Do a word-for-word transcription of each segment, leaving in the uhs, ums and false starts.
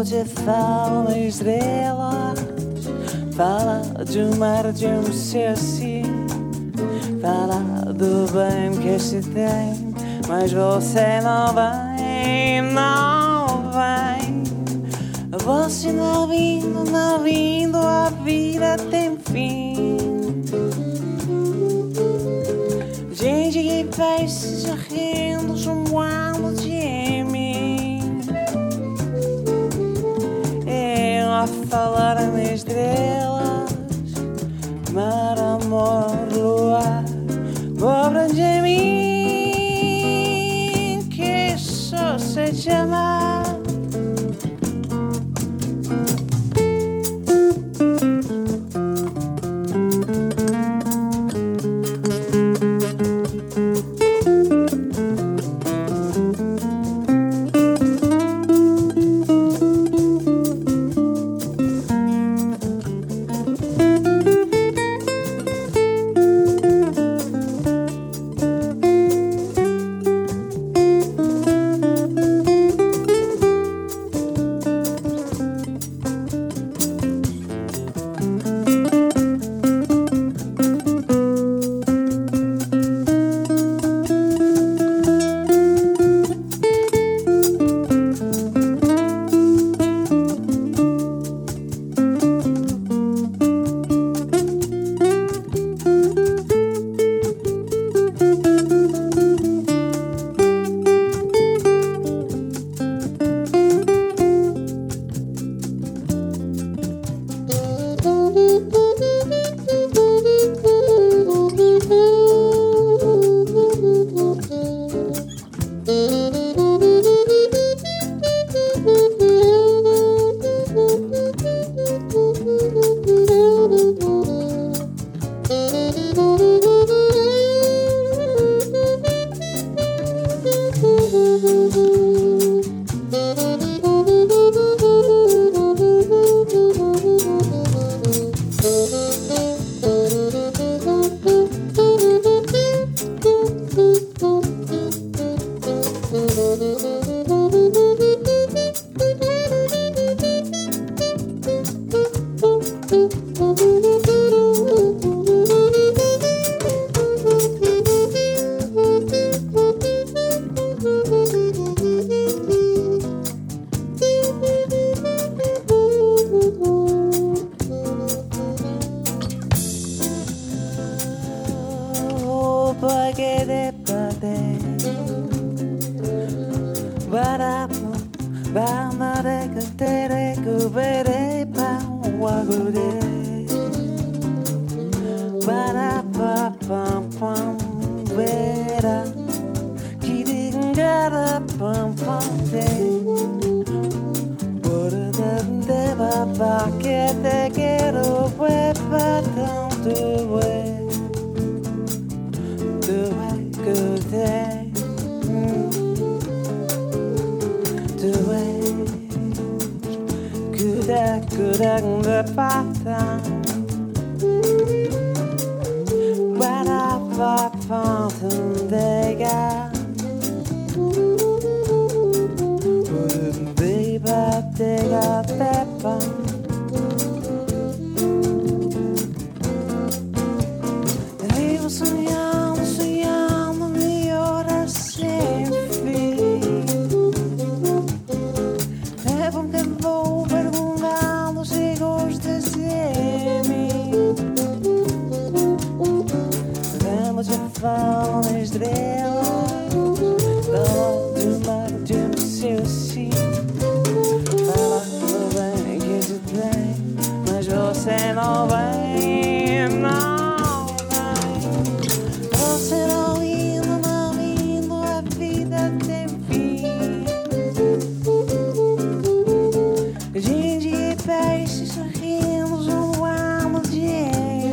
Quando te falo em estrelas, fala de um mar de um céu assim, fala do bem que se tem, mas você não vem, não vem. Você não vindo, não vindo, a vida tem fim. Gente que peixe sorrindo, zombando de mim. Eu a falar em estrelas, mar, amor, lua, cobram de mim, que só sei te amar.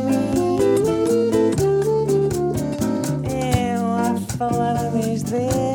Falar a minha estrela.